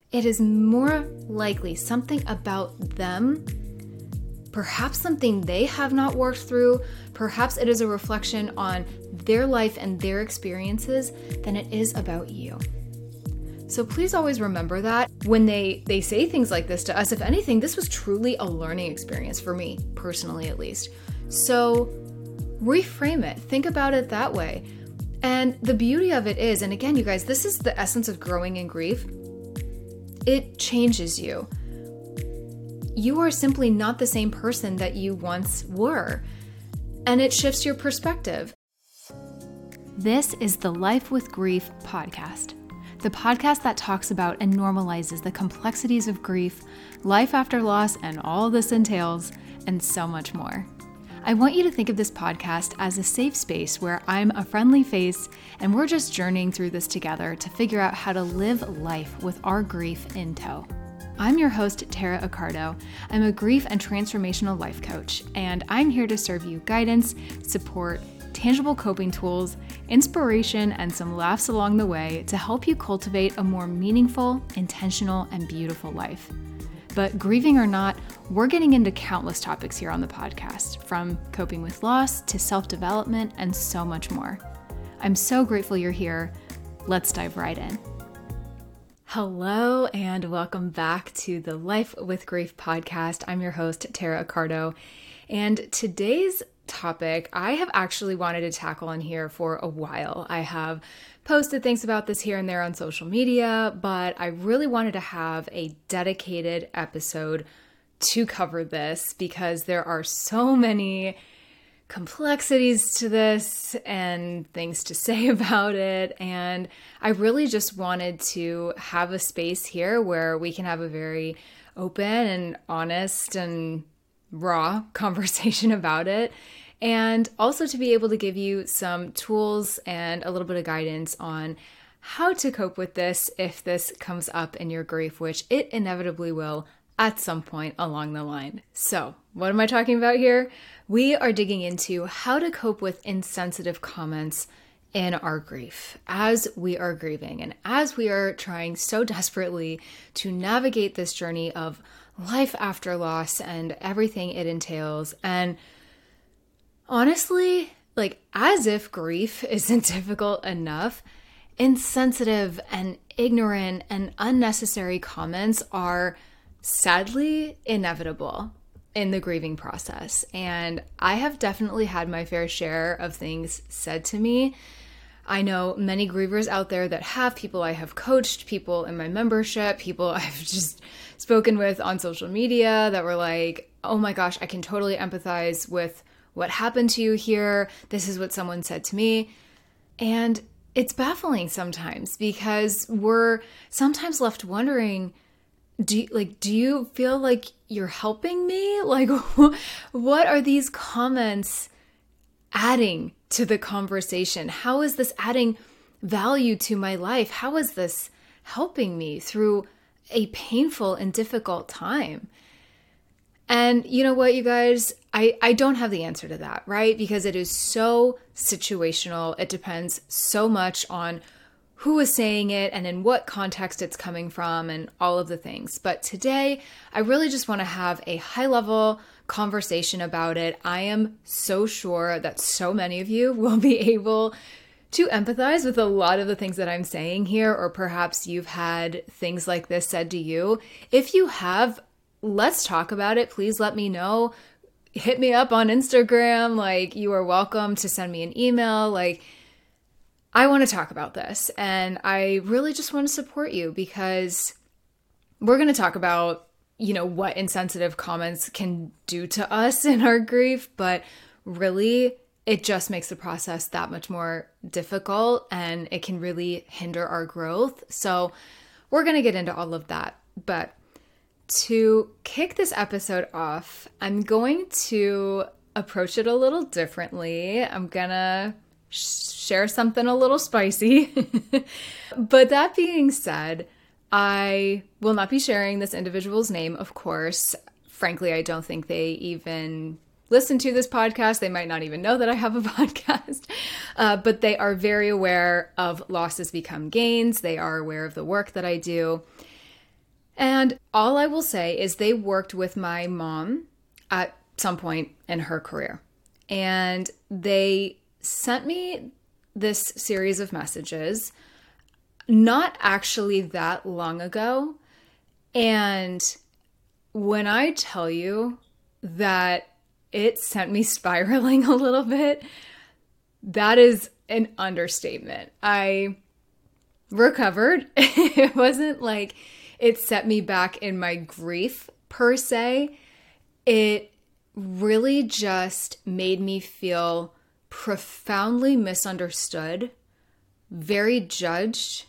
it is more likely something about them, perhaps something they have not worked through, perhaps it is a reflection on their life and their experiences than it is about you. So please always remember that when they say things like this to us. If anything, this was truly a learning experience for me, personally at least. So reframe it. Think about it that way. And the beauty of it is, and again, you guys, this is the essence of growing in grief. It changes you. You are simply not the same person that you once were. And it shifts your perspective. This is the Life with Grief podcast. The podcast that talks about and normalizes the complexities of grief, life after loss, and all this entails, and so much more. I want you to think of this podcast as a safe space where I'm a friendly face and we're just journeying through this together to figure out how to live life with our grief in tow. I'm your host, Tara Accardo. I'm a grief and transformational life coach, and I'm here to serve you guidance, support, tangible coping tools, inspiration, and some laughs along the way to help you cultivate a more meaningful, intentional, and beautiful life. But grieving or not, we're getting into countless topics here on the podcast, from coping with loss to self-development and so much more. I'm so grateful you're here. Let's dive right in. Hello, and welcome back to the Life with Grief podcast. I'm your host, Tara Accardo, and today's topic I have actually wanted to tackle on here for a while. I have posted things about this here and there on social media, but I really wanted to have a dedicated episode to cover this because there are so many complexities to this and things to say about it. And I really just wanted to have a space here where we can have a very open and honest and raw conversation about it. And also to be able to give you some tools and a little bit of guidance on how to cope with this if this comes up in your grief, which it inevitably will at some point along the line. So, what am I talking about here? We are digging into how to cope with insensitive comments in our grief as we are grieving and as we are trying so desperately to navigate this journey of life after loss and everything it entails. And honestly, as if grief isn't difficult enough, insensitive and ignorant and unnecessary comments are sadly inevitable in the grieving process. And I have definitely had my fair share of things said to me. I know many grievers out there that have, people I have coached, people in my membership, people I've just spoken with on social media that were like, oh my gosh, I can totally empathize with what happened to you here. This is what someone said to me. And it's baffling sometimes because we're sometimes left wondering, do you feel like you're helping me? What are these comments adding to the conversation? How is this adding value to my life? How is this helping me through a painful and difficult time? And you know what, you guys, I don't have the answer to that, right? Because it is so situational. It depends so much on who is saying it and in what context it's coming from and all of the things. But today, I really just want to have a high-level conversation about it. I am so sure that so many of you will be able to empathize with a lot of the things that I'm saying here, or perhaps you've had things like this said to you. If you have, let's talk about it. Please let me know. Hit me up on Instagram. You are welcome to send me an email. I want to talk about this, and I really just want to support you because we're going to talk about, what insensitive comments can do to us in our grief, but really it just makes the process that much more difficult and it can really hinder our growth. So we're going to get into all of that. But to kick this episode off, I'm going to approach it a little differently. I'm going to share something a little spicy. But that being said, I will not be sharing this individual's name, of course. Frankly, I don't think they even listen to this podcast. They might not even know that I have a podcast. But they are very aware of losses become gains. They are aware of the work that I do. And all I will say is they worked with my mom at some point in her career. And they sent me this series of messages not actually that long ago. And when I tell you that it sent me spiraling a little bit, that is an understatement. I recovered. It wasn't like it set me back in my grief per se. It really just made me feel profoundly misunderstood, very judged,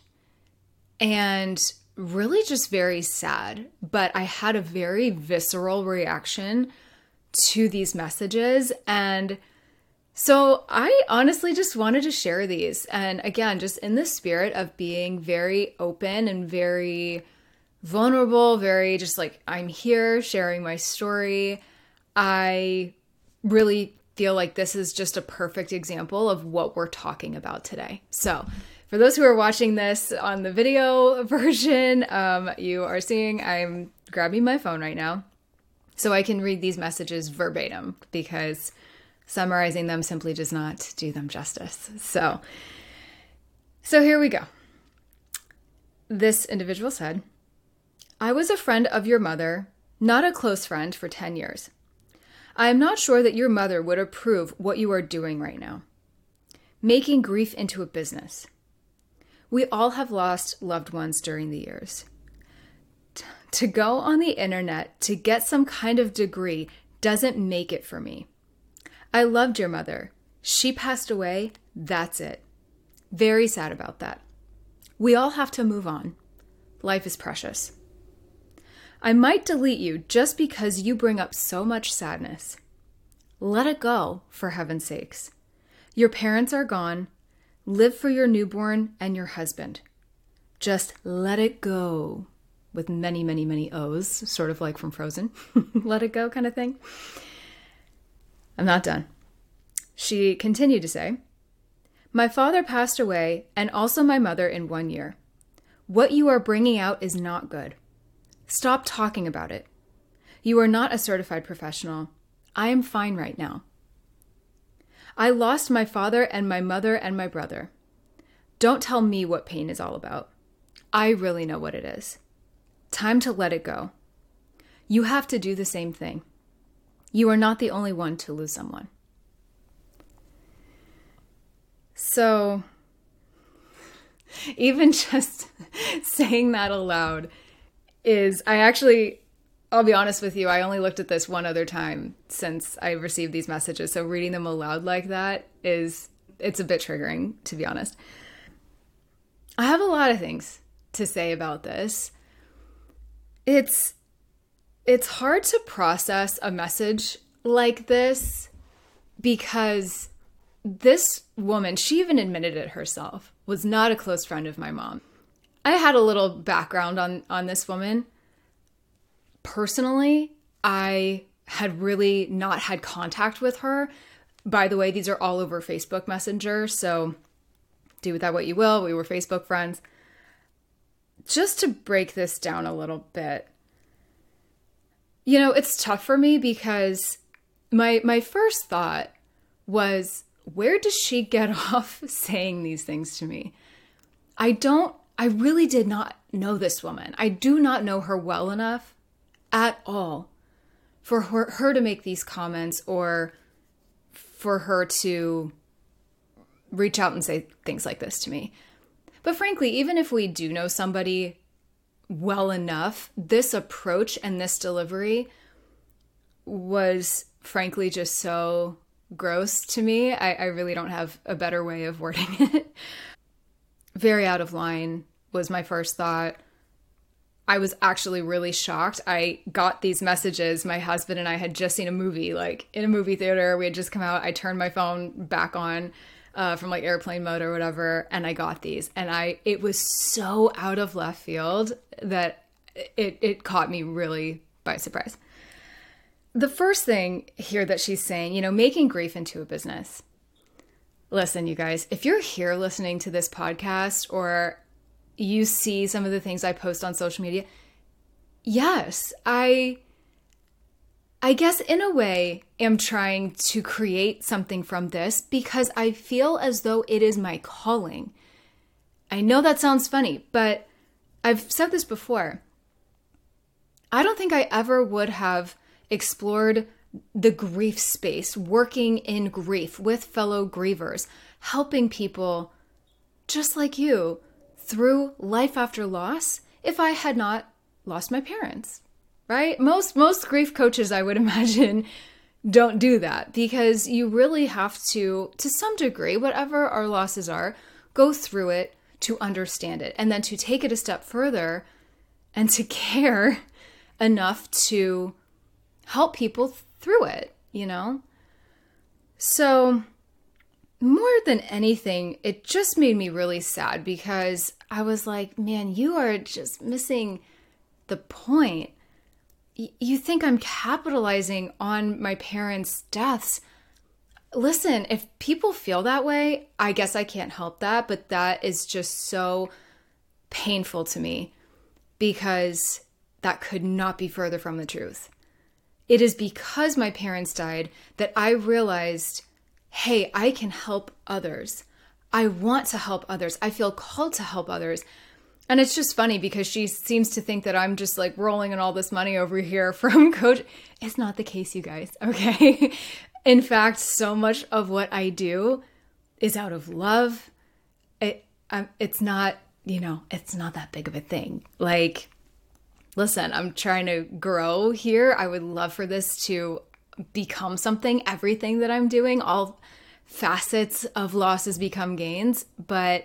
and really just very sad. But I had a very visceral reaction to these messages. And so I honestly just wanted to share these. And again, just in the spirit of being very open and very vulnerable, very just like, I'm here sharing my story. I really feel like this is just a perfect example of what we're talking about today. So for those who are watching this on the video version, you are seeing I'm grabbing my phone right now so I can read these messages verbatim, because summarizing them simply does not do them justice. So here we go. This individual said, I was a friend of your mother, not a close friend, for 10 years. I am not sure that your mother would approve what you are doing right now. Making grief into a business. We all have lost loved ones during the years. To go on the internet to get some kind of degree doesn't make it for me. I loved your mother. She passed away. That's it. Very sad about that. We all have to move on. Life is precious. I might delete you just because you bring up so much sadness. Let it go, for heaven's sakes. Your parents are gone. Live for your newborn and your husband. Just let it go. With many, many, many O's, sort of like from Frozen. Let it go kind of thing. I'm not done. She continued to say, my father passed away and also my mother in 1 year. What you are bringing out is not good. Stop talking about it. You are not a certified professional. I am fine right now. I lost my father and my mother and my brother. Don't tell me what pain is all about. I really know what it is. Time to let it go. You have to do the same thing. You are not the only one to lose someone. So, even just saying that aloud I'll be honest with you, I only looked at this one other time since I received these messages. So reading them aloud like that it's a bit triggering, to be honest. I have a lot of things to say about this. It's hard to process a message like this because this woman, she even admitted it herself, was not a close friend of my mom. I had a little background on this woman. Personally, I had really not had contact with her. By the way, these are all over Facebook Messenger, so do with that what you will. We were Facebook friends. Just to break this down a little bit, it's tough for me because my first thought was, where does she get off saying these things to me? I really did not know this woman. I do not know her well enough at all for her to make these comments or for her to reach out and say things like this to me. But frankly, even if we do know somebody well enough, this approach and this delivery was frankly just so gross to me. I really don't have a better way of wording it. Very out of line was my first thought. I was actually really shocked. I got these messages. My husband and I had just seen a movie, like in a movie theater. We had just come out. I turned my phone back on from like airplane mode or whatever, and I got these. And it was so out of left field that it caught me really by surprise. The first thing here that she's saying, making grief into a business. Listen, you guys, if you're here listening to this podcast or you see some of the things I post on social media, yes, I guess in a way am trying to create something from this because I feel as though it is my calling. I know that sounds funny, but I've said this before. I don't think I ever would have explored the grief space, working in grief with fellow grievers, helping people just like you through life after loss if I had not lost my parents. Right? Most grief coaches, I would imagine, don't do that because you really have to some degree, whatever our losses are, go through it to understand it and then to take it a step further and to care enough to help people through it, you know? So more than anything, it just made me really sad because I was like, man, you are just missing the point. You think I'm capitalizing on my parents' deaths. Listen, if people feel that way, I guess I can't help that, but that is just so painful to me because that could not be further from the truth. It is because my parents died that I realized, hey, I can help others. I want to help others. I feel called to help others. And it's just funny because she seems to think that I'm just like rolling in all this money over here from coach. It's not the case, you guys, okay? In fact, so much of what I do is out of love. It's not, it's not that big of a thing. Like, listen, I'm trying to grow here. I would love for this to become something, everything that I'm doing, all facets of losses become gains. But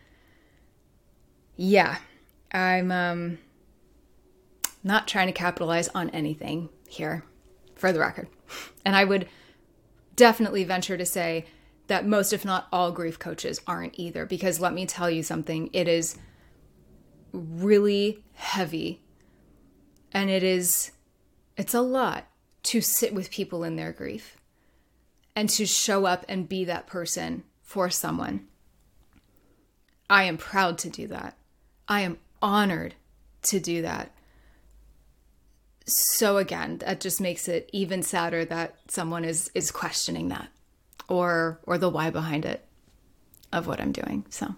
yeah, I'm not trying to capitalize on anything here, for the record. And I would definitely venture to say that most, if not all, grief coaches aren't either. Because let me tell you something, it is really heavy. And it's a lot to sit with people in their grief and to show up and be that person for someone. I am proud to do that. I am honored to do that. So again, that just makes it even sadder that someone is questioning that or the why behind it of what I'm doing. So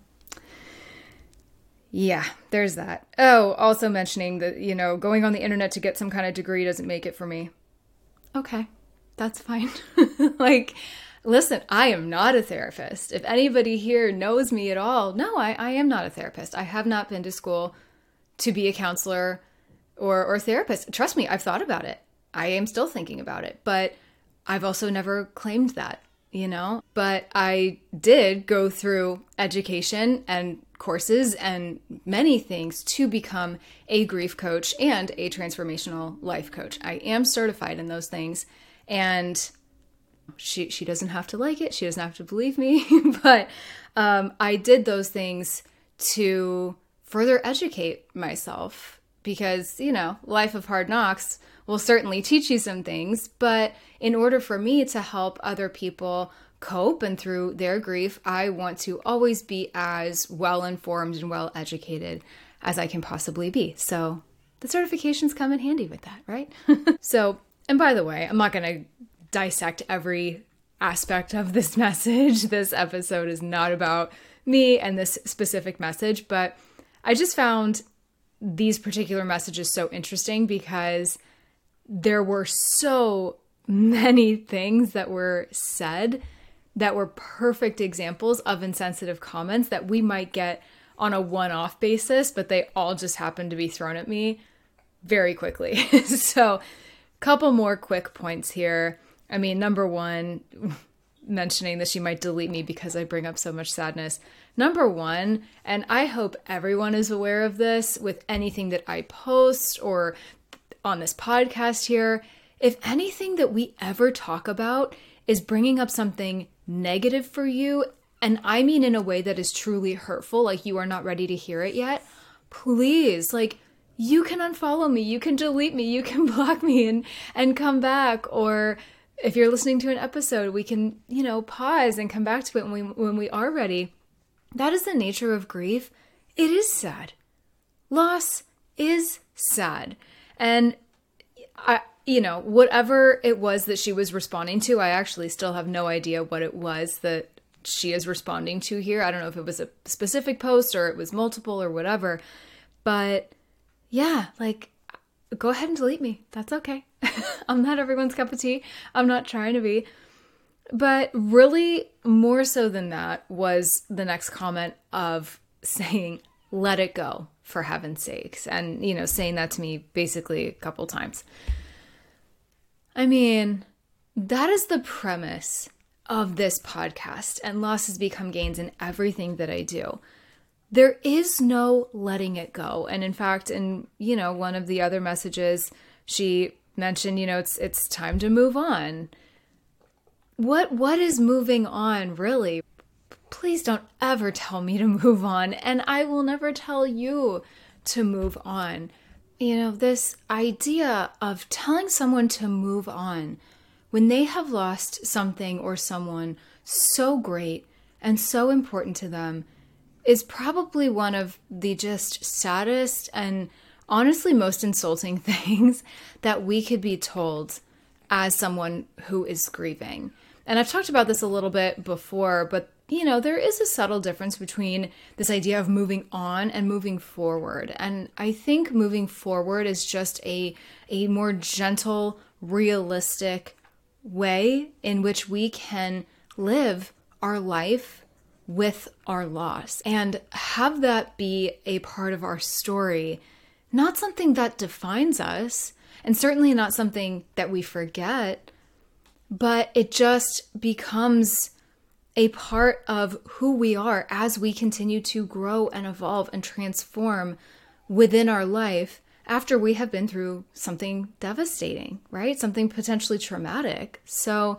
yeah, there's that. Oh, also mentioning that, going on the internet to get some kind of degree doesn't make it for me. Okay, that's fine. Like, listen, I am not a therapist. If anybody here knows me at all, no, I am not a therapist. I have not been to school to be a counselor or therapist. Trust me, I've thought about it. I am still thinking about it, but I've also never claimed that, But I did go through education and courses and many things to become a grief coach and a transformational life coach. I am certified in those things, and she doesn't have to like it. She doesn't have to believe me, but I did those things to further educate myself because, life of hard knocks will certainly teach you some things, but in order for me to help other people cope and through their grief, I want to always be as well-informed and well-educated as I can possibly be. So the certifications come in handy with that, right? So, and by the way, I'm not going to dissect every aspect of this message. This episode is not about me and this specific message, but I just found these particular messages so interesting because there were so many things that were said that were perfect examples of insensitive comments that we might get on a one-off basis, but they all just happened to be thrown at me very quickly. So a couple more quick points here. I mean, number one, mentioning that she might delete me because I bring up so much sadness. Number one, and I hope everyone is aware of this with anything that I post or on this podcast here, if anything that we ever talk about is bringing up something negative for you, and I mean in a way that is truly hurtful, like you are not ready to hear it yet, please, you can unfollow me, you can delete me, you can block me and come back, or if you're listening to an episode, we can, pause and come back to it when we are ready. That is the nature of grief. It is sad. Loss is sad. And whatever it was that she was responding to, I actually still have no idea what it was that she is responding to here. I don't know if it was a specific post or it was multiple or whatever. But yeah, like, go ahead and delete me. That's okay. I'm not everyone's cup of tea. I'm not trying to be. But really, more so than that was the next comment of saying, let it go, for heaven's sakes. And, saying that to me basically a couple times. I mean, that is the premise of this podcast and Losses Become Gains in everything that I do. There is no letting it go. And in fact, in, one of the other messages, she mentioned, it's time to move on. What is moving on, really? Please don't ever tell me to move on, and I will never tell you to move on. This idea of telling someone to move on when they have lost something or someone so great and so important to them is probably one of the just saddest and honestly most insulting things that we could be told as someone who is grieving. And I've talked about this a little bit before, but there is a subtle difference between this idea of moving on and moving forward. And I think moving forward is just a more gentle, realistic way in which we can live our life with our loss and have that be a part of our story, not something that defines us, and certainly not something that we forget, but it just becomes a part of who we are as we continue to grow and evolve and transform within our life after we have been through something devastating, right? Something potentially traumatic. So,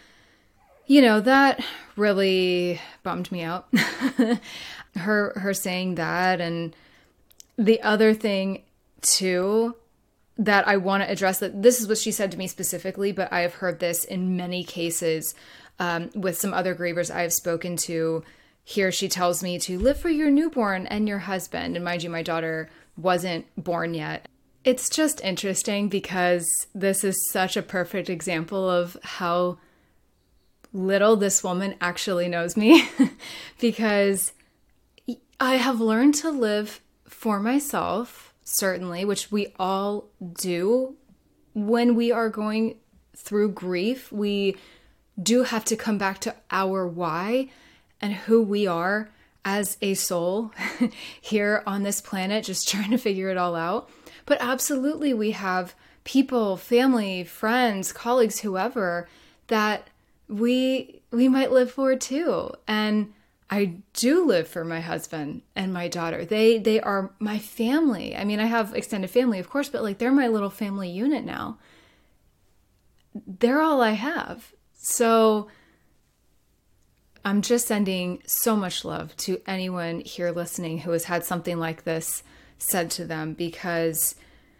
that really bummed me out. her saying that. And the other thing too that I want to address, that this is what she said to me specifically, but I have heard this in many cases with some other grievers I have spoken to. Here she tells me to live for your newborn and your husband. And mind you, my daughter wasn't born yet. It's just interesting because this is such a perfect example of how little this woman actually knows me because I have learned to live for myself, certainly, which we all do. When we are going through grief, we do have to come back to our why and who we are as a soul here on this planet, just trying to figure it all out. But absolutely, we have people, family, friends, colleagues, whoever, that we might live for too. And I do live for my husband and my daughter. They are my family. I mean, I have extended family, of course, but they're my little family unit now. They're all I have. So I'm just sending so much love to anyone here listening who has had something like this said to them, because,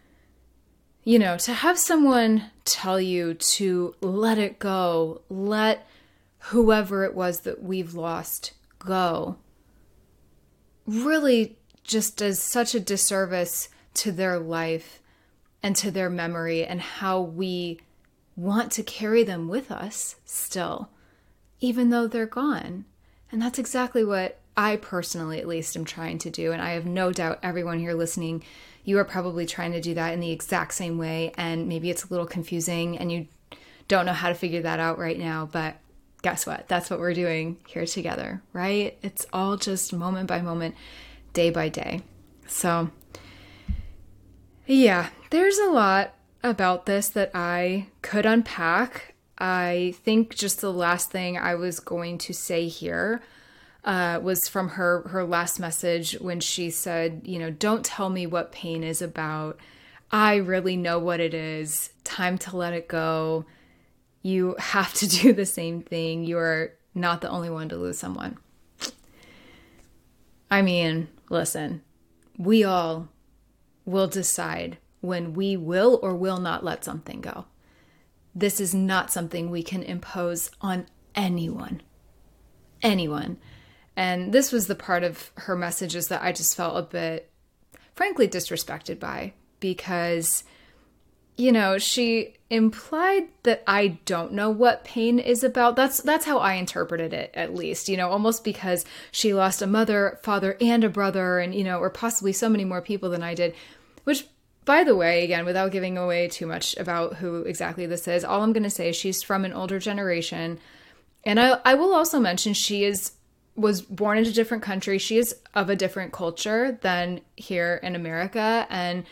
to have someone tell you to let it go, let whoever it was that we've lost go, really just does such a disservice to their life and to their memory and how we want to carry them with us still, even though they're gone. And that's exactly what I personally, at least, am trying to do. And I have no doubt everyone here listening, you are probably trying to do that in the exact same way. And maybe it's a little confusing and you don't know how to figure that out right now. But guess what? That's what we're doing here together, right? It's all just moment by moment, day by day. So yeah, there's a lot about this that I could unpack. I think just the last thing I was going to say here was from her last message when she said, don't tell me what pain is about. I really know what it is. Time to let it go. You have to do the same thing. You are not the only one to lose someone. I mean, listen, we all will decide when we will or will not let something go. This is not something we can impose on anyone. Anyone. And this was the part of her messages that I just felt a bit, frankly, disrespected by, because she implied that I don't know what pain is about. That's how I interpreted it, at least, almost because she lost a mother, father, and a brother, and, or possibly so many more people than I did, which, by the way, again, without giving away too much about who exactly this is, all I'm going to say is she's from an older generation. And I will also mention was born in a different country. She is of a different culture than here in America. And,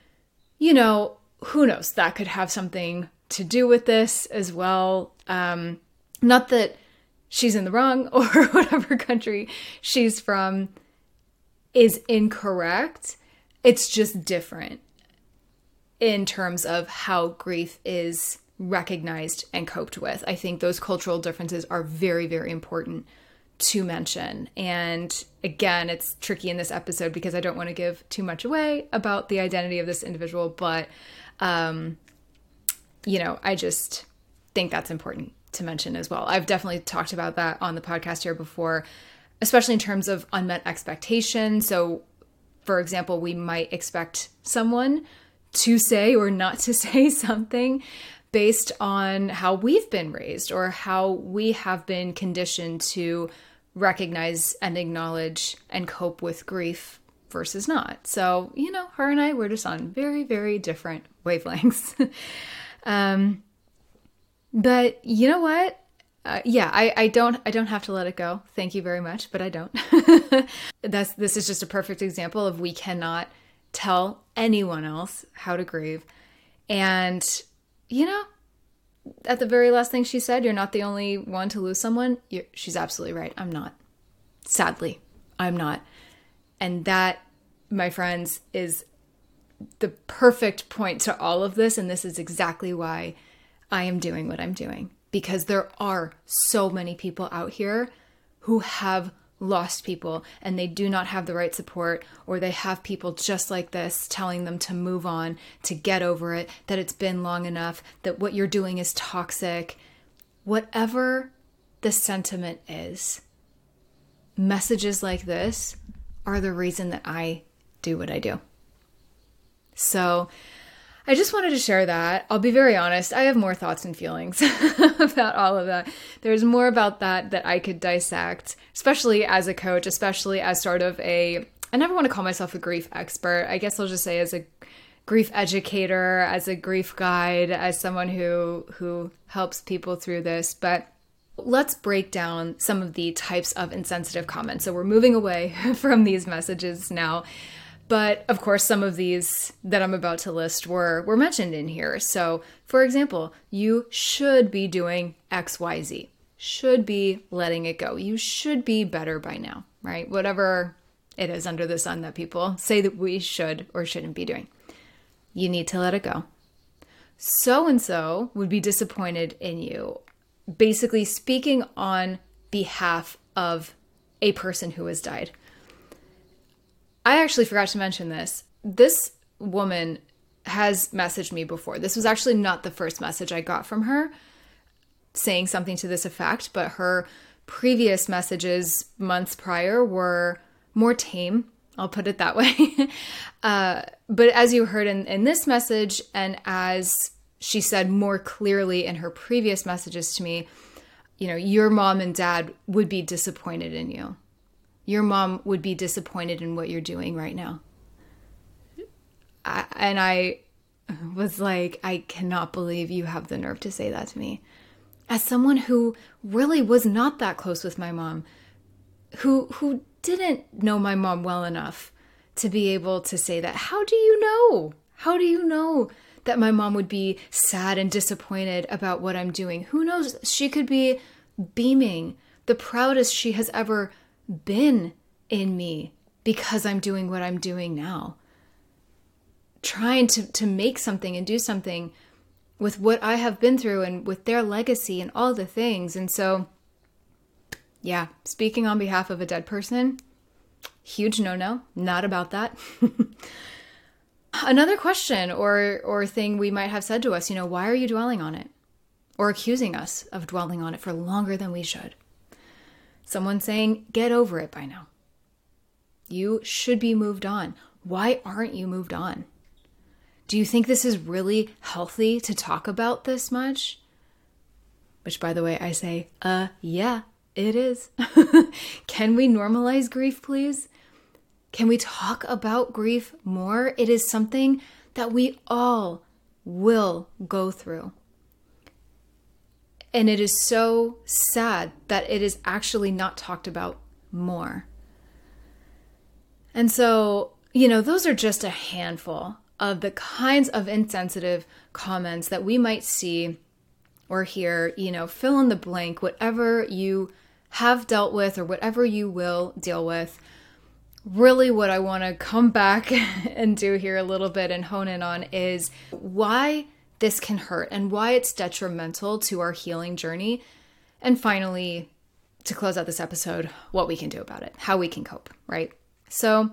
who knows? That could have something to do with this as well. Not that she's in the wrong or whatever country she's from is incorrect. It's just different in terms of how grief is recognized and coped with. I think those cultural differences are very, very important to mention. And again, it's tricky in this episode because I don't want to give too much away about the identity of this individual, but I just think that's important to mention as well. I've definitely talked about that on the podcast here before, especially in terms of unmet expectations. So, for example, we might expect someone to say or not to say something based on how we've been raised or how we have been conditioned to recognize and acknowledge and cope with grief versus not. So, her and I were just on very, very different wavelengths. But you know what? I don't have to let it go. Thank you very much, but I don't. This is just a perfect example of we cannot tell anyone else how to grieve. And, at the very last thing she said, you're not the only one to lose someone. She's absolutely right. I'm not. Sadly, I'm not. And that, my friends, is the perfect point to all of this. And this is exactly why I am doing what I'm doing. Because there are so many people out here who have lost people and they do not have the right support, or they have people just like this telling them to move on, to get over it, that it's been long enough, that what you're doing is toxic. Whatever the sentiment is, messages like this are the reason that I do what I do. So I just wanted to share that. I'll be very honest, I have more thoughts and feelings about all of that. There's more about that I could dissect, especially as a coach, especially as sort of I never want to call myself a grief expert. I guess I'll just say as a grief educator, as a grief guide, as someone who helps people through this. But let's break down some of the types of insensitive comments. So we're moving away from these messages now. But of course, some of these that I'm about to list were mentioned in here. So for example, you should be doing XYZ, should be letting it go. You should be better by now, right? Whatever it is under the sun that people say that we should or shouldn't be doing. You need to let it go. So-and-so would be disappointed in you. Basically speaking on behalf of a person who has died. I actually forgot to mention this. This woman has messaged me before. This was actually not the first message I got from her saying something to this effect, but her previous messages months prior were more tame. I'll put it that way. But as you heard in this message, and as she said more clearly in her previous messages to me, your mom and dad would be disappointed in you. Your mom would be disappointed in what you're doing right now. I was like, I cannot believe you have the nerve to say that to me. As someone who really was not that close with my mom, who didn't know my mom well enough to be able to say that. How do you know? How do you know that my mom would be sad and disappointed about what I'm doing? Who knows? She could be beaming, the proudest she has ever been in me because I'm doing what I'm doing now. Trying to make something and do something with what I have been through and with their legacy and all the things. And so, yeah, speaking on behalf of a dead person, huge no-no, not about that. Another question or thing we might have said to us, why are you dwelling on it? Or accusing us of dwelling on it for longer than we should. Someone saying, get over it by now. You should be moved on. Why aren't you moved on? Do you think this is really healthy to talk about this much? Which, by the way, I say, yeah, it is. Can we normalize grief, please? Can we talk about grief more? It is something that we all will go through. And it is so sad that it is actually not talked about more. And so, those are just a handful of the kinds of insensitive comments that we might see or hear, fill in the blank, whatever you have dealt with or whatever you will deal with. Really what I want to come back and do here a little bit and hone in on is why this can hurt and why it's detrimental to our healing journey. And finally, to close out this episode, what we can do about it, how we can cope, right? So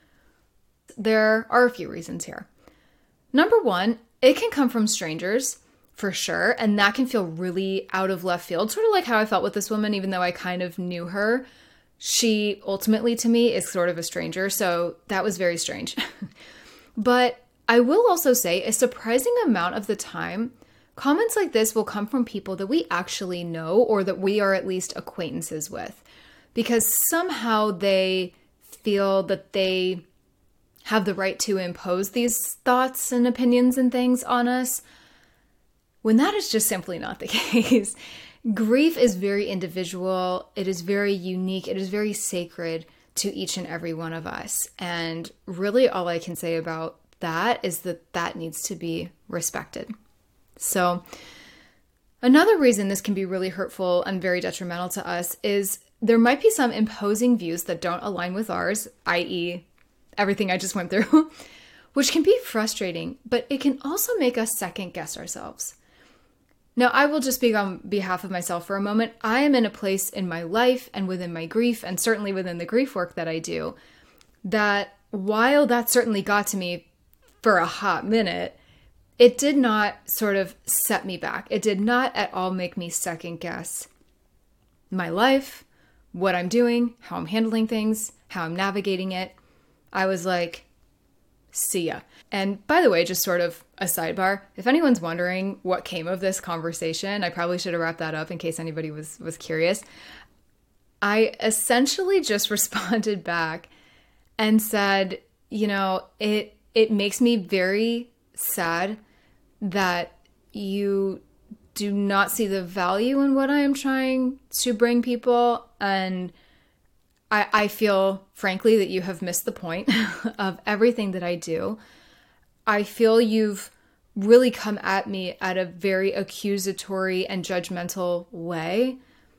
there are a few reasons here. Number one, it can come from strangers for sure. And that can feel really out of left field, sort of like how I felt with this woman, even though I kind of knew her. She ultimately to me is sort of a stranger. So that was very strange. But I will also say a surprising amount of the time, comments like this will come from people that we actually know or that we are at least acquaintances with, because somehow they feel that they have the right to impose these thoughts and opinions and things on us, when that is just simply not the case. Grief is very individual. It is very unique. It is very sacred to each and every one of us. And really all I can say about that is that needs to be respected. So another reason this can be really hurtful and very detrimental to us is there might be some imposing views that don't align with ours, i.e., everything I just went through, which can be frustrating, but it can also make us second guess ourselves. Now, I will just speak on behalf of myself for a moment. I am in a place in my life and within my grief, and certainly within the grief work that I do, that while that certainly got to me for a hot minute, it did not sort of set me back. It did not at all make me second guess my life, what I'm doing, how I'm handling things, how I'm navigating it. I was like, see ya. And by the way, just sort of a sidebar, if anyone's wondering what came of this conversation, I probably should have wrapped that up in case anybody was curious. I essentially just responded back and said, it makes me very sad that you do not see the value in what I am trying to bring people. And I feel, frankly, that you have missed the point of everything that I do. I feel you've really come at me at a very accusatory and judgmental way.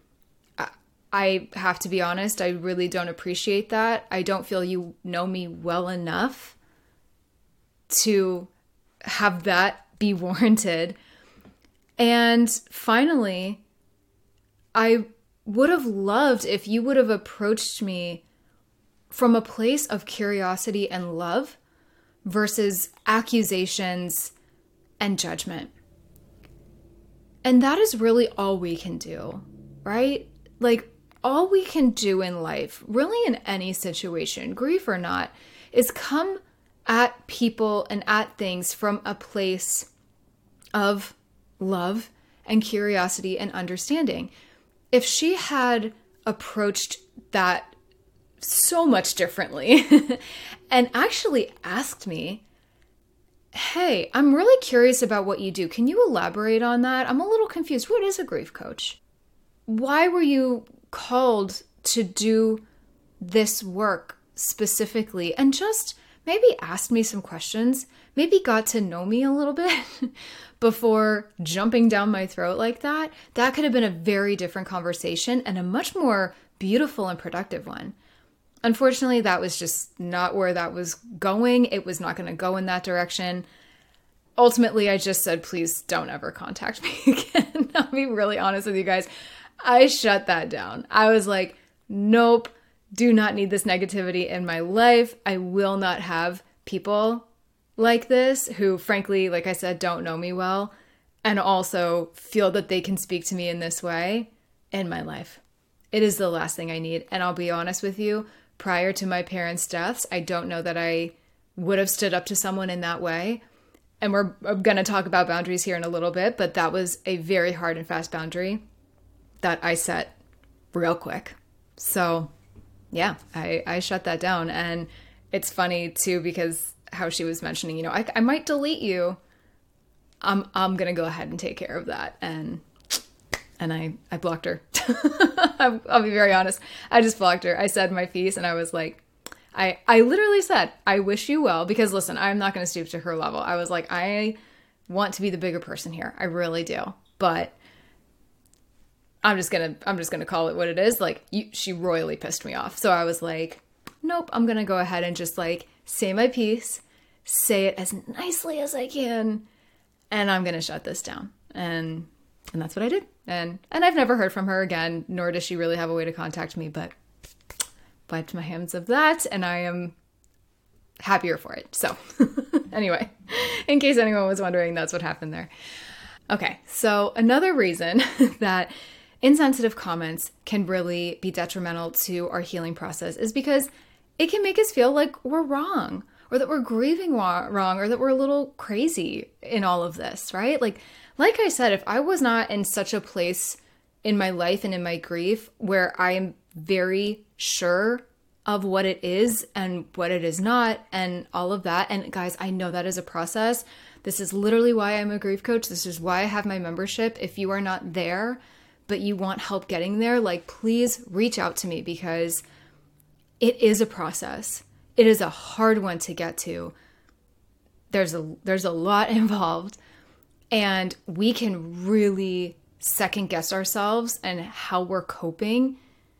I have to be honest, I really don't appreciate that. I don't feel you know me well enough to have that be warranted. And finally, I would have loved if you would have approached me from a place of curiosity and love versus accusations and judgment. And that is really all we can do, right? Like, all we can do in life, really in any situation, grief or not, is come at people and at things from a place of love and curiosity and understanding. If she had approached that so much differently and actually asked me, hey, I'm really curious about what you do. Can you elaborate on that? I'm a little confused. What is a grief coach? Why were you called to do this work specifically? And just maybe asked me some questions, maybe got to know me a little bit before jumping down my throat like that. That could have been a very different conversation and a much more beautiful and productive one. Unfortunately, that was just not where that was going. It was not going to go in that direction. Ultimately, I just said, please don't ever contact me again. I'll be really honest with you guys. I shut that down. I was like, nope, do not need this negativity in my life. I will not have people like this who, frankly, like I said, don't know me well and also feel that they can speak to me in this way in my life. It is the last thing I need. And I'll be honest with you, prior to my parents' deaths, I don't know that I would have stood up to someone in that way. and we're going to talk about boundaries here in a little bit, but that was a very hard and fast boundary that I set real quick. So yeah, I shut that down. And it's funny too, because how she was mentioning, I might delete you. I'm going to go ahead and take care of that. And I blocked her. I'll be very honest. I just blocked her. I said my piece and I was like, I literally said, I wish you well, because listen, I'm not going to stoop to her level. I was like, I want to be the bigger person here. I really do. But I'm just going to call it what it is. Like she royally pissed me off. So I was like, nope, I'm going to go ahead and just like say my piece, say it as nicely as I can. And I'm going to shut this down. And that's what I did. And I've never heard from her again, nor does she really have a way to contact me, but wiped my hands of that, and I am happier for it. So anyway, in case anyone was wondering, that's what happened there. Okay, so another reason that insensitive comments can really be detrimental to our healing process is because it can make us feel like we're wrong, or that we're grieving wrong, or that we're a little crazy in all of this, right? Like I said, if I was not in such a place in my life and in my grief where I am very sure of what it is and what it is not and all of that. And guys, I know that is a process. This is literally why I'm a grief coach. This is why I have my membership. If you are not there, but you want help getting there, like please reach out to me, because it is a process. It is a hard one to get to. There's a lot involved, and we can really second guess ourselves and how we're coping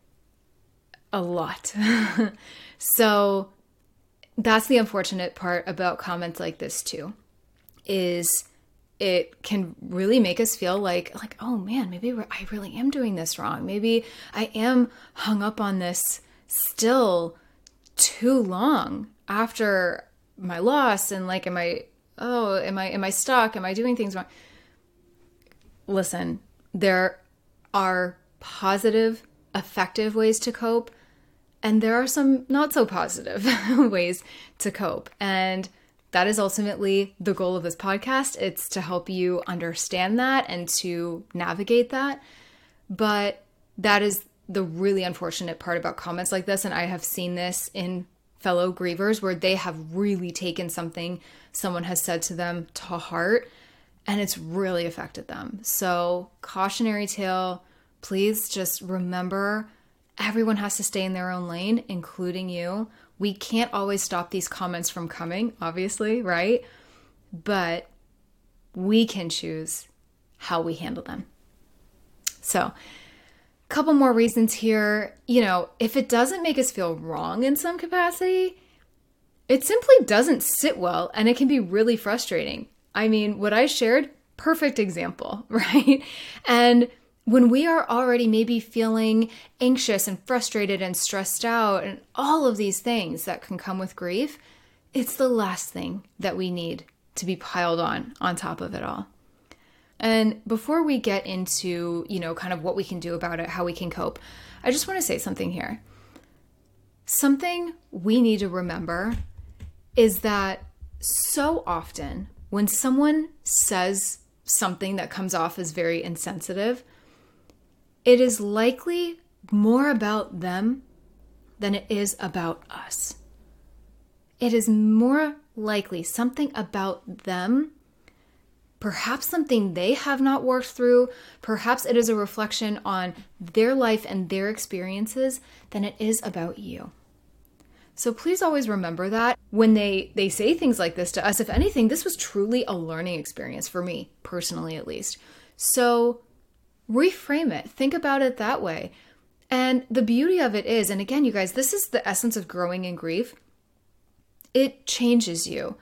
a lot. So that's the unfortunate part about comments like this too, is it can really make us feel like, oh man, maybe I really am doing this wrong. Maybe I am hung up on this still too long after my loss, and like, am I stuck? Am I doing things wrong? Listen, there are positive, effective ways to cope, and there are some not so positive ways to cope. And that is ultimately the goal of this podcast. It's to help you understand that and to navigate that. But that is the really unfortunate part about comments like this. And I have seen this in fellow grievers where they have really taken something someone has said to them to heart, and it's really affected them. So cautionary tale, please just remember, everyone has to stay in their own lane, including you. We can't always stop these comments from coming, obviously, right? But we can choose how we handle them. So a couple more reasons here. If it doesn't make us feel wrong in some capacity, it simply doesn't sit well, and it can be really frustrating. I mean, what I shared, perfect example, right? And when we are already maybe feeling anxious and frustrated and stressed out and all of these things that can come with grief, it's the last thing that we need to be piled on top of it all. And before we get into, kind of what we can do about it, how we can cope, I just want to say something here. Something we need to remember is that so often when someone says something that comes off as very insensitive, it is likely more about them than it is about us. It is more likely something about them, perhaps something they have not worked through, perhaps it is a reflection on their life and their experiences, than it is about you. So please always remember that when they say things like this to us. If anything, this was truly a learning experience for me, personally at least. So reframe it. Think about it that way. And the beauty of it is, and again, you guys, this is the essence of growing in grief. It changes you.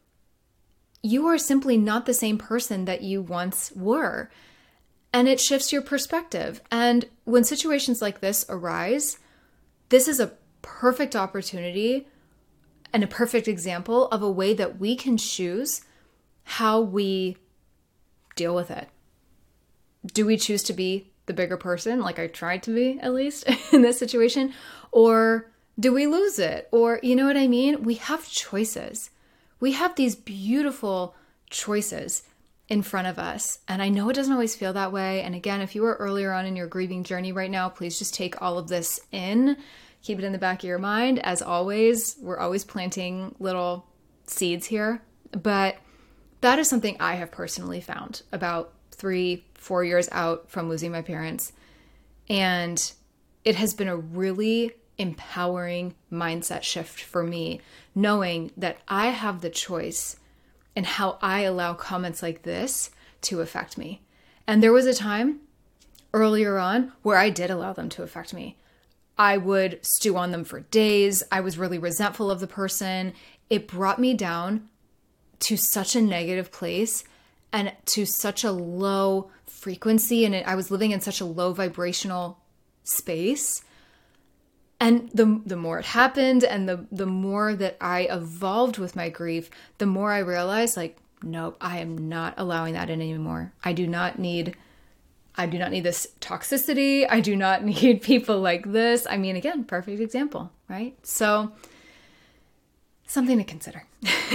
You are simply not the same person that you once were. And it shifts your perspective. And when situations like this arise, this is a perfect opportunity and a perfect example of a way that we can choose how we deal with it. Do we choose to be the bigger person, like I tried to be at least in this situation? Or do we lose it? Or, you know what I mean? We have choices. We have these beautiful choices in front of us. And I know it doesn't always feel that way. And again, if you are earlier on in your grieving journey right now, please just take all of this in. Keep it in the back of your mind. As always, we're always planting little seeds here. But that is something I have personally found about 3-4 years out from losing my parents. And it has been a really empowering mindset shift for me, knowing that I have the choice in how I allow comments like this to affect me. And there was a time earlier on where I did allow them to affect me. I would stew on them for days. I was really resentful of the person. It brought me down to such a negative place and to such a low frequency. And I was living in such a low vibrational space. And the more it happened and the more that I evolved with my grief, the more I realized, like, nope, I am not allowing that in anymore. I do not need this toxicity. I do not need people like this. I mean, again, perfect example, right? So something to consider.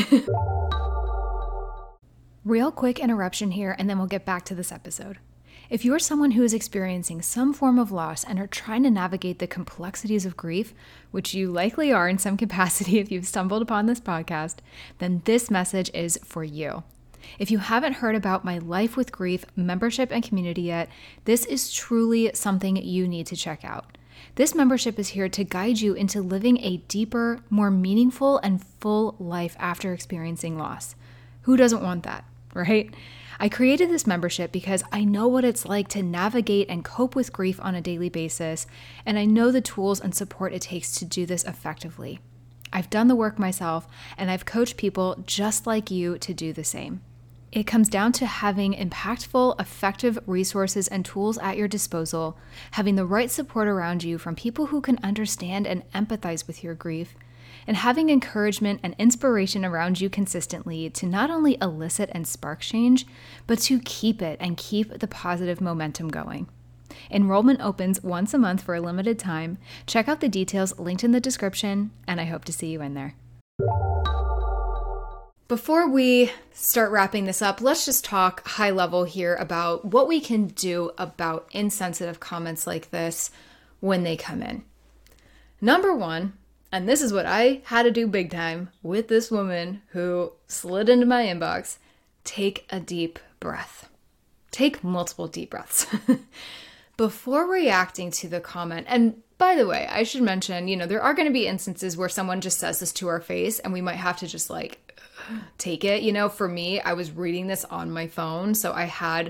Real quick interruption here, and then we'll get back to this episode. If you are someone who is experiencing some form of loss and are trying to navigate the complexities of grief, which you likely are in some capacity if you've stumbled upon this podcast, then this message is for you. If you haven't heard about my Life with Grief membership and community yet, this is truly something you need to check out. This membership is here to guide you into living a deeper, more meaningful, and full life after experiencing loss. Who doesn't want that, right? I created this membership because I know what it's like to navigate and cope with grief on a daily basis, and I know the tools and support it takes to do this effectively. I've done the work myself, and I've coached people just like you to do the same. It comes down to having impactful, effective resources and tools at your disposal, having the right support around you from people who can understand and empathize with your grief, and having encouragement and inspiration around you consistently to not only elicit and spark change, but to keep it and keep the positive momentum going. Enrollment opens once a month for a limited time. Check out the details linked in the description, and I hope to see you in there. Before we start wrapping this up, let's just talk high level here about what we can do about insensitive comments like this when they come in. Number one, and this is what I had to do big time with this woman who slid into my inbox, take a deep breath. Take multiple deep breaths before reacting to the comment. And by the way, I should mention, there are going to be instances where someone just says this to our face and we might have to just take it. For me, I was reading this on my phone, so I had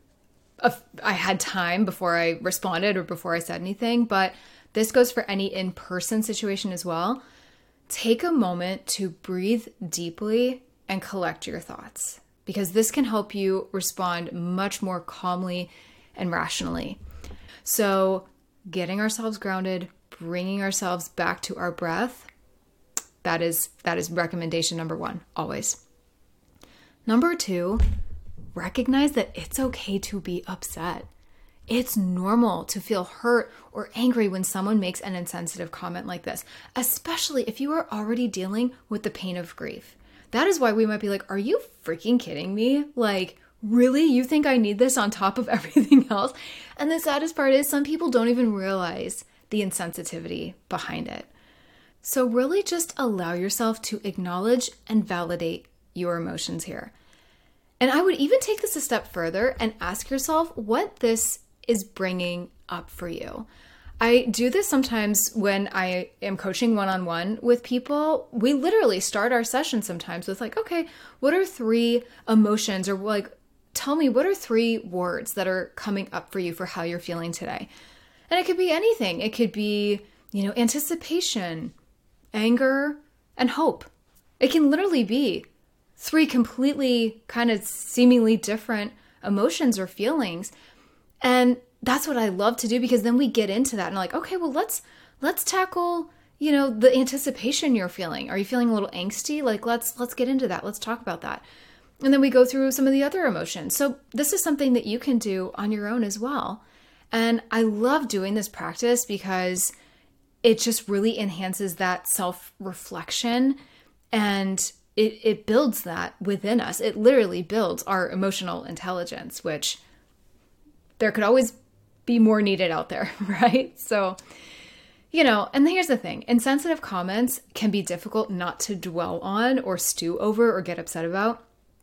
time before I responded or before I said anything, but this goes for any in-person situation as well. Take a moment to breathe deeply and collect your thoughts, because this can help you respond much more calmly and rationally. So getting ourselves grounded, bringing ourselves back to our breath, that is recommendation number one, always. Number two, recognize that it's okay to be upset. It's normal to feel hurt or angry when someone makes an insensitive comment like this, especially if you are already dealing with the pain of grief. That is why we might be like, are you freaking kidding me? Really? You think I need this on top of everything else? And the saddest part is some people don't even realize the insensitivity behind it. So really just allow yourself to acknowledge and validate your emotions here. And I would even take this a step further and ask yourself what this is bringing up for you. I do this sometimes when I am coaching one-on-one with people. We literally start our session sometimes with okay, what are 3 emotions, or tell me what are 3 words that are coming up for you for how you're feeling today? And it could be anything. It could be, anticipation, anger, and hope. It can literally be 3 completely kind of seemingly different emotions or feelings. And that's what I love to do, because then we get into that and okay, well, let's tackle, the anticipation you're feeling. Are you feeling a little angsty? Let's get into that. Let's talk about that. And then we go through some of the other emotions. So this is something that you can do on your own as well. And I love doing this practice because it just really enhances that self-reflection, and it builds that within us. It literally builds our emotional intelligence, which there could always be more needed out there, right? So, and here's the thing. Insensitive comments can be difficult not to dwell on or stew over or get upset about.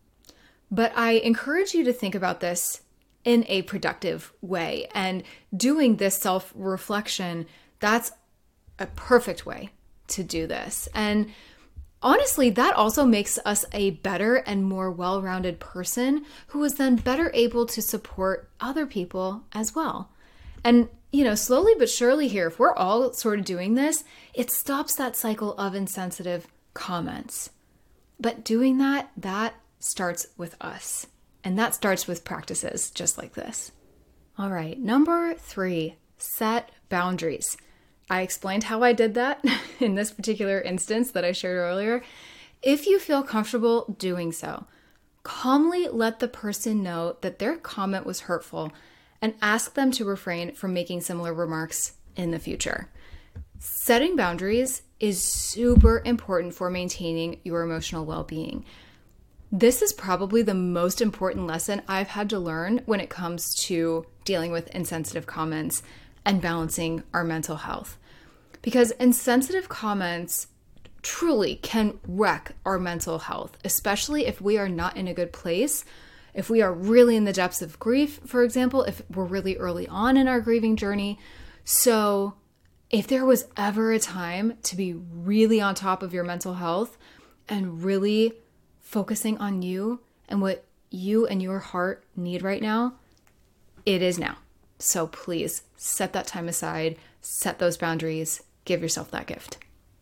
But I encourage you to think about this in a productive way. And doing this self-reflection, that's a perfect way to do this. And honestly, that also makes us a better and more well-rounded person who is then better able to support other people as well. And, slowly but surely here, if we're all sort of doing this, it stops that cycle of insensitive comments. But doing that starts with us. And that starts with practices just like this. All right, number 3, set boundaries. I explained how I did that in this particular instance that I shared earlier. If you feel comfortable doing so, calmly let the person know that their comment was hurtful and ask them to refrain from making similar remarks in the future. Setting boundaries is super important for maintaining your emotional well-being. This is probably the most important lesson I've had to learn when it comes to dealing with insensitive comments and balancing our mental health. Because insensitive comments truly can wreck our mental health, especially if we are not in a good place, if we are really in the depths of grief, for example, if we're really early on in our grieving journey. So if there was ever a time to be really on top of your mental health and really focusing on you and what you and your heart need right now, it is now. So please set that time aside, set those boundaries, give yourself that gift.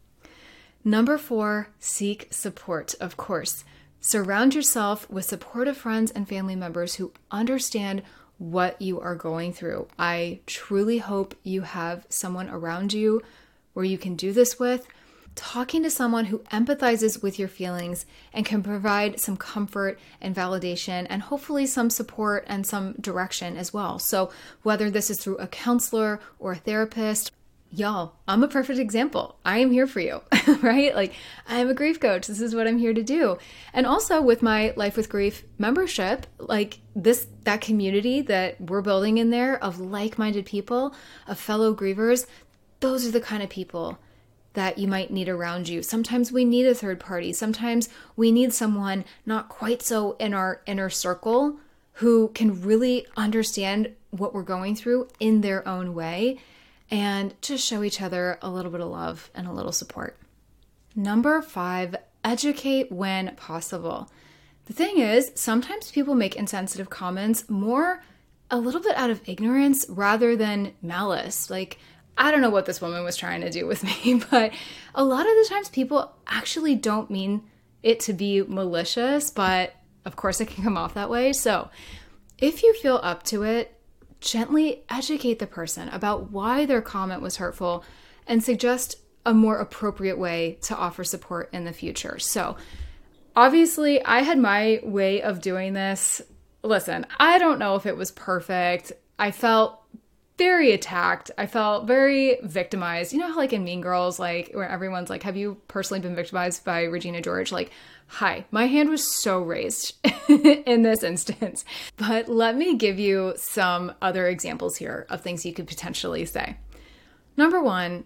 Number 4, seek support, of course. Surround yourself with supportive friends and family members who understand what you are going through. I truly hope you have someone around you where you can do this with. Talking to someone who empathizes with your feelings and can provide some comfort and validation and hopefully some support and some direction as well. So whether this is through a counselor or a therapist, y'all, I'm a perfect example. I am here for you, right? Like, I am a grief coach. This is what I'm here to do. And also with my Life with Grief membership, like that community that we're building in there of like-minded people, of fellow grievers, those are the kind of people that you might need around you. Sometimes we need a third party. Sometimes we need someone not quite so in our inner circle who can really understand what we're going through in their own way and just show each other a little bit of love and a little support. Number 5, educate when possible. The thing is, sometimes people make insensitive comments more a little bit out of ignorance rather than malice. Like, I don't know what this woman was trying to do with me, but a lot of the times people actually don't mean it to be malicious, but of course it can come off that way. So if you feel up to it, gently educate the person about why their comment was hurtful and suggest a more appropriate way to offer support in the future. So obviously I had my way of doing this. Listen, I don't know if it was perfect. I felt very attacked. I felt very victimized. You know how like in Mean Girls, like where everyone's like, have you personally been victimized by Regina George? Like, hi, my hand was so raised in this instance. But let me give you some other examples here of things you could potentially say. Number 1,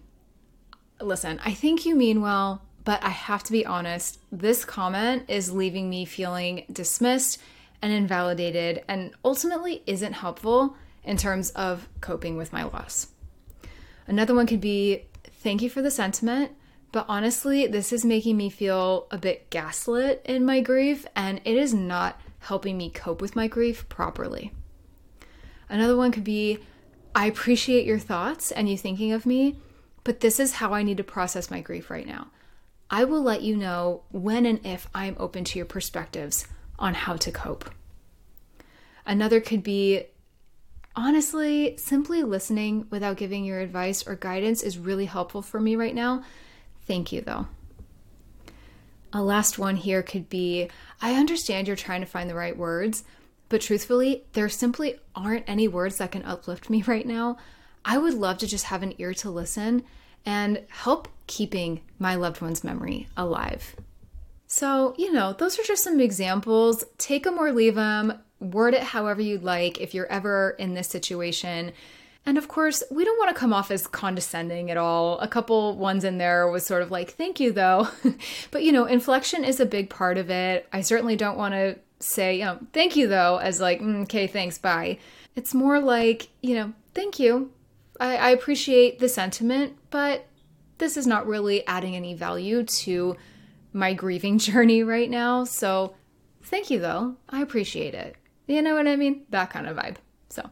listen, I think you mean well, but I have to be honest. This comment is leaving me feeling dismissed and invalidated and ultimately isn't helpful in terms of coping with my loss. Another one could be, thank you for the sentiment, but honestly, this is making me feel a bit gaslit in my grief, and it is not helping me cope with my grief properly. Another one could be, I appreciate your thoughts and you thinking of me, but this is how I need to process my grief right now. I will let you know when and if I'm open to your perspectives on how to cope. Another could be, honestly, simply listening without giving your advice or guidance is really helpful for me right now. Thank you, though. A last one here could be, I understand you're trying to find the right words, but truthfully, there simply aren't any words that can uplift me right now. I would love to just have an ear to listen and help keeping my loved one's memory alive. So, those are just some examples. Take them or leave them, word it however you'd like if you're ever in this situation. And of course, we don't want to come off as condescending at all. A couple ones in there was sort of like, thank you though. But, inflection is a big part of it. I certainly don't want to say, thank you though, as like, okay, thanks, bye. It's more like, thank you. I appreciate the sentiment, but this is not really adding any value to my grieving journey right now. So thank you though. I appreciate it. You know what I mean? That kind of vibe. So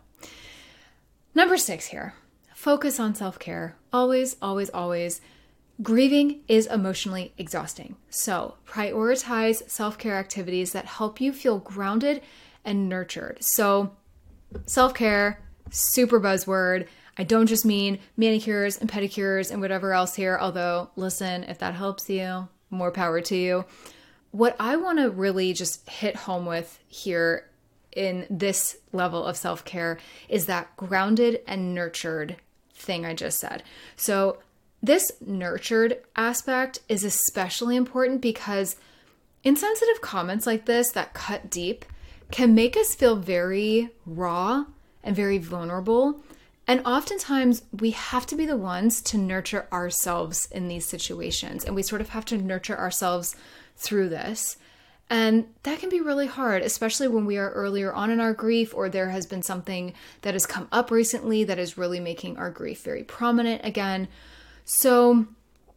number 6 here, focus on self-care. Always, always, always. Grieving is emotionally exhausting. So prioritize self-care activities that help you feel grounded and nurtured. So self-care, super buzzword. I don't just mean manicures and pedicures and whatever else here, although listen, if that helps you, more power to you. What I want to really just hit home with here in this level of self-care is that grounded and nurtured thing I just said. So this nurtured aspect is especially important because insensitive comments like this that cut deep can make us feel very raw and very vulnerable. And oftentimes we have to be the ones to nurture ourselves in these situations. And we sort of have to nurture ourselves through this. And that can be really hard, especially when we are earlier on in our grief, or there has been something that has come up recently that is really making our grief very prominent again. So,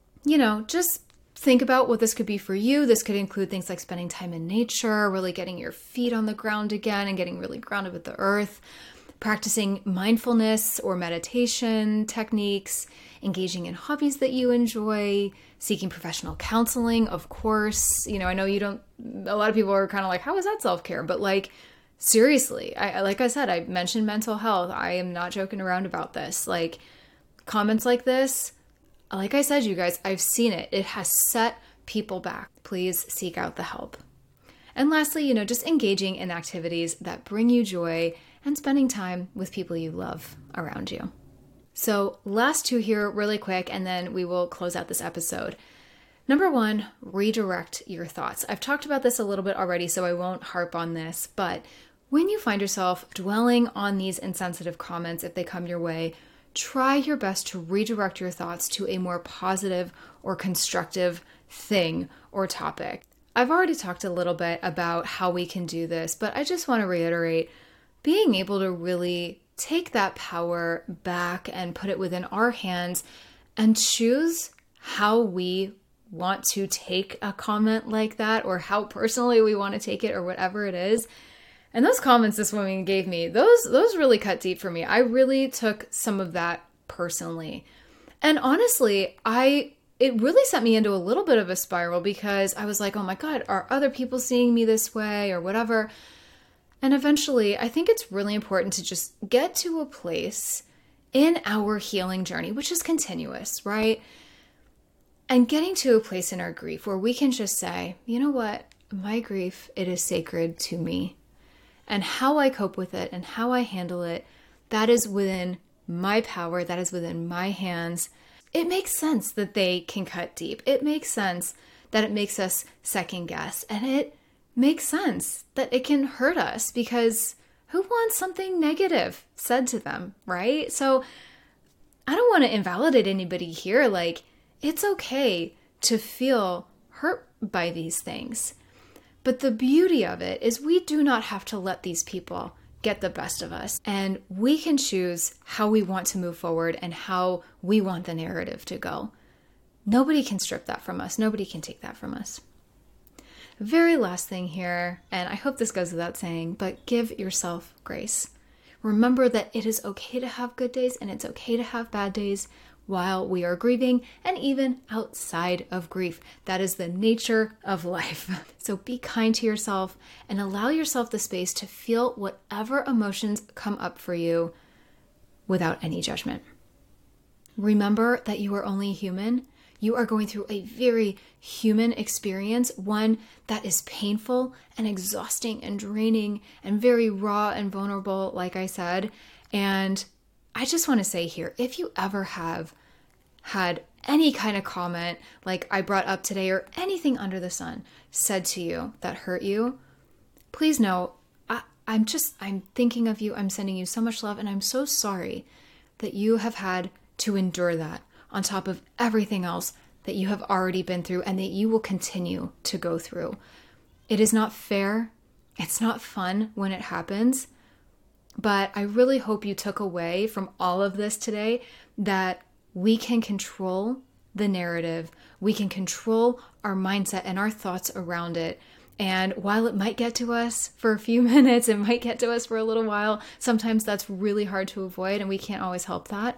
just think about what this could be for you. This could include things like spending time in nature, really getting your feet on the ground again and getting really grounded with the earth. Practicing mindfulness or meditation techniques, engaging in hobbies that you enjoy, seeking professional counseling, of course. I know a lot of people are kind of like, how is that self-care? But like, seriously, like I said, I mentioned mental health. I am not joking around about this. Like, comments like this, like I said, you guys, I've seen it. It has set people back. Please seek out the help. And lastly, just engaging in activities that bring you joy and spending time with people you love around you. So last 2 here really quick, and then we will close out this episode. Number 1, redirect your thoughts. I've talked about this a little bit already, so I won't harp on this, but when you find yourself dwelling on these insensitive comments, if they come your way, try your best to redirect your thoughts to a more positive or constructive thing or topic. I've already talked a little bit about how we can do this, but I just want to reiterate, being able to really take that power back and put it within our hands and choose how we want to take a comment like that, or how personally we want to take it, or whatever it is. And those comments this woman gave me, those really cut deep for me. I really took some of that personally. And honestly, it really sent me into a little bit of a spiral, because I was like, oh my God, are other people seeing me this way or whatever? And eventually, I think it's really important to just get to a place in our healing journey, which is continuous, right? And getting to a place in our grief where we can just say, you know what? My grief, it is sacred to me. And how I cope with it and how I handle it, that is within my power, that is within my hands. It makes sense that they can cut deep. It makes sense that it makes us second guess. And it makes sense that it can hurt us, because who wants something negative said to them, right? So I don't want to invalidate anybody here. Like, it's okay to feel hurt by these things. But the beauty of it is we do not have to let these people get the best of us. And we can choose how we want to move forward and how we want the narrative to go. Nobody can strip that from us. Nobody can take that from us. Very last thing here, and I hope this goes without saying, but give yourself grace. Remember that it is okay to have good days and it's okay to have bad days while we are grieving, and even outside of grief. That is the nature of life. So be kind to yourself and allow yourself the space to feel whatever emotions come up for you without any judgment. Remember that you are only human. You are going through a very human experience, one that is painful and exhausting and draining and very raw and vulnerable, like I said. And I just want to say here, if you ever have had any kind of comment like I brought up today or anything under the sun said to you that hurt you, please know I'm thinking of you. I'm sending you so much love, and I'm so sorry that you have had to endure that on top of everything else that you have already been through and that you will continue to go through. It is not fair. It's not fun when it happens, but I really hope you took away from all of this today that we can control the narrative. We can control our mindset and our thoughts around it. And while it might get to us for a few minutes, it might get to us for a little while, sometimes that's really hard to avoid and we can't always help that.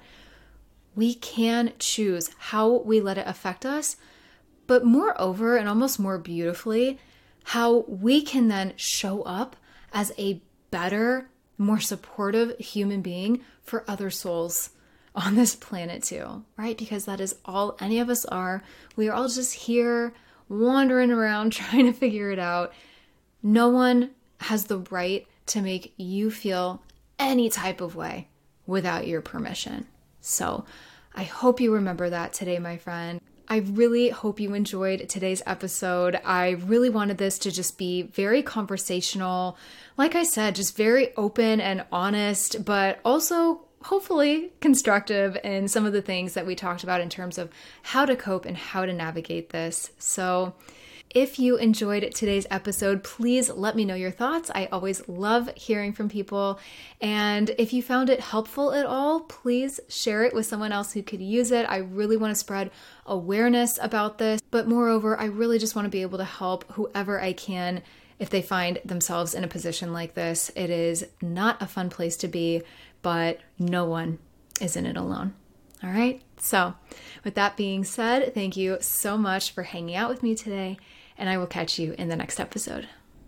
We can choose how we let it affect us, but moreover, and almost more beautifully, how we can then show up as a better, more supportive human being for other souls on this planet too, right? Because that is all any of us are. We are all just here wandering around trying to figure it out. No one has the right to make you feel any type of way without your permission. So I hope you remember that today, my friend. I really hope you enjoyed today's episode. I really wanted this to just be very conversational. Like I said, just very open and honest, but also hopefully constructive in some of the things that we talked about in terms of how to cope and how to navigate this. So if you enjoyed today's episode, please let me know your thoughts. I always love hearing from people. And if you found it helpful at all, please share it with someone else who could use it. I really want to spread awareness about this. But moreover, I really just want to be able to help whoever I can if they find themselves in a position like this. It is not a fun place to be, but no one is in it alone. All right. So with that being said, thank you so much for hanging out with me today, and I will catch you in the next episode.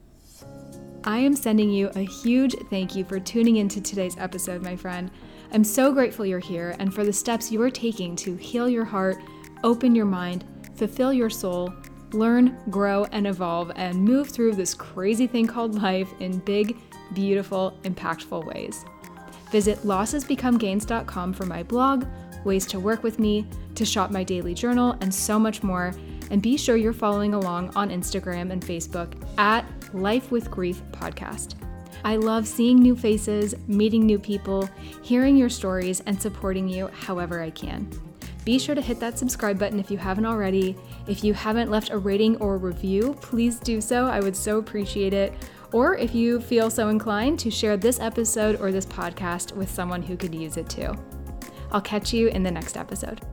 I am sending you a huge thank you for tuning into today's episode, my friend. I'm so grateful you're here and for the steps you are taking to heal your heart, open your mind, fulfill your soul, learn, grow, and evolve, and move through this crazy thing called life in big, beautiful, impactful ways. Visit lossesbecomegains.com for my blog, ways to work with me, to shop my daily journal, and so much more. And be sure you're following along on Instagram and Facebook at Life with Grief Podcast. I love seeing new faces, meeting new people, hearing your stories, and supporting you however I can. Be sure to hit that subscribe button if you haven't already. If you haven't left a rating or a review, please do so. I would so appreciate it. Or if you feel so inclined to share this episode or this podcast with someone who could use it too. I'll catch you in the next episode.